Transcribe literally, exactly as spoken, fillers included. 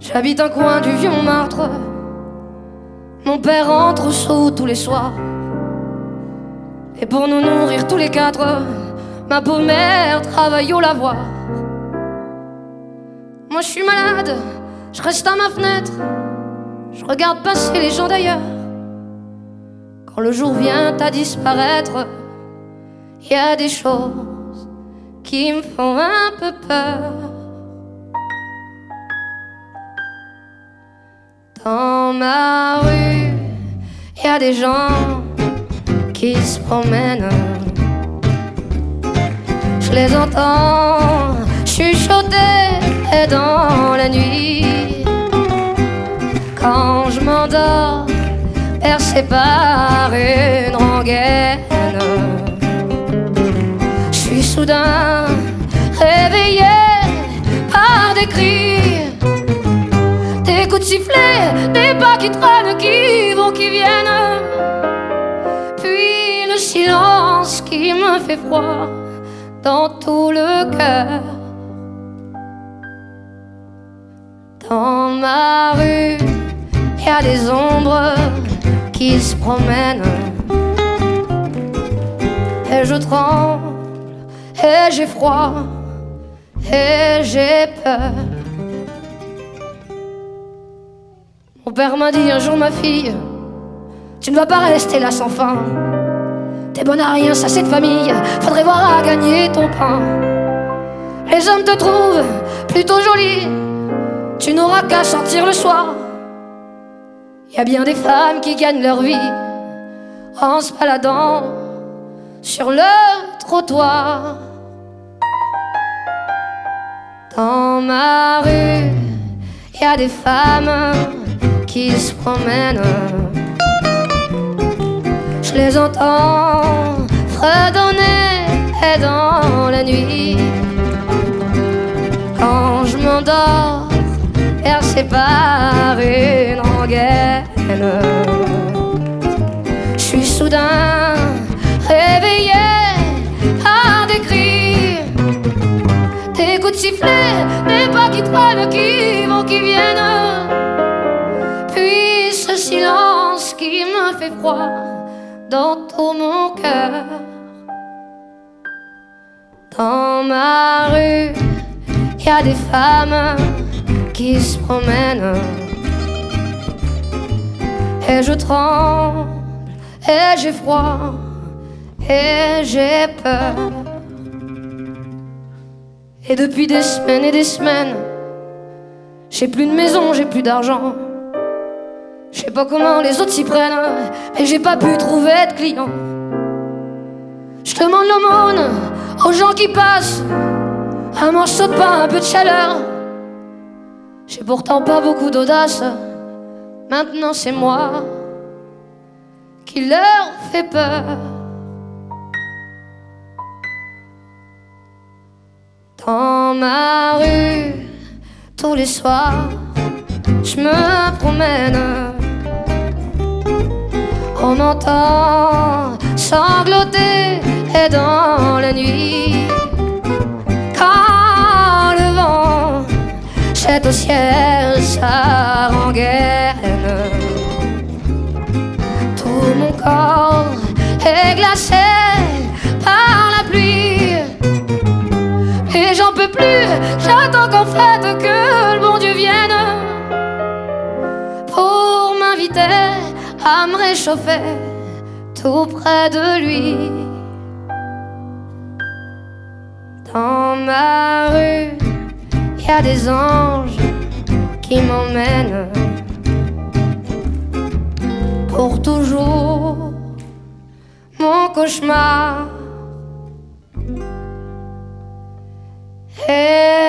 J'habite un coin du vieux Montmartre. Mon père rentre au saut tous les soirs. Et pour nous nourrir tous les quatre, ma pauvre mère travaille au lavoir. Moi je suis malade, je reste à ma fenêtre, je regarde passer les gens d'ailleurs. Quand le jour vient à disparaître, il y a des choses qui me font un peu peur. Dans ma rue, il y a des gens qui se promènent. Je les entends chuchoter dans la nuit. Quand je m'endors, percé par une rengaine, je suis soudain réveillé par des cris, des coups de sifflet, des pas qui traînent, qui vont, qui viennent. Puis le silence qui me fait froid dans tout le cœur. Dans ma rue, il y a des ombres qui se promènent. Et je tremble, et j'ai froid, et j'ai peur. Mon père m'a dit un jour, ma fille, tu ne vas pas rester là sans fin. T'es bonne à rien, ça c'est de famille, faudrait voir à gagner ton pain. Les hommes te trouvent plutôt jolie, tu n'auras qu'à sortir le soir. Y a bien des femmes qui gagnent leur vie en se baladant sur le trottoir. Dans ma rue, y a des femmes qui se promènent. Je les entends fredonner dans la nuit. Quand je m'endors, percé par une rengaine, je suis soudain réveillé par des cris, des coups de sifflet, des pas qui traînent, qui vont, qui viennent. Puis ce silence qui me fait froid dans tout mon cœur. Dans ma rue, il y a des femmes qui se promènent. Et je tremble, et j'ai froid, et j'ai peur. Et depuis des semaines et des semaines, j'ai plus de maison, j'ai plus d'argent. Je sais pas comment les autres s'y prennent, mais j'ai pas pu trouver de clients. Je demande l'aumône aux gens qui passent, un morceau de pain, un peu de chaleur. J'ai pourtant pas beaucoup d'audace, maintenant c'est moi qui leur fait peur. Dans ma rue, tous les soirs, je me promène. On m'entend sangloter et dans la nuit. Quand le vent jette au ciel sa rengaine, tout mon corps est glacé par la pluie. Et j'en peux plus, j'attends qu'en fait que le bon Dieu vienne pour m'inviter à me réchauffer tout près de lui. Dans ma rue, il y a des anges qui m'emmènent pour toujours. Mon cauchemar est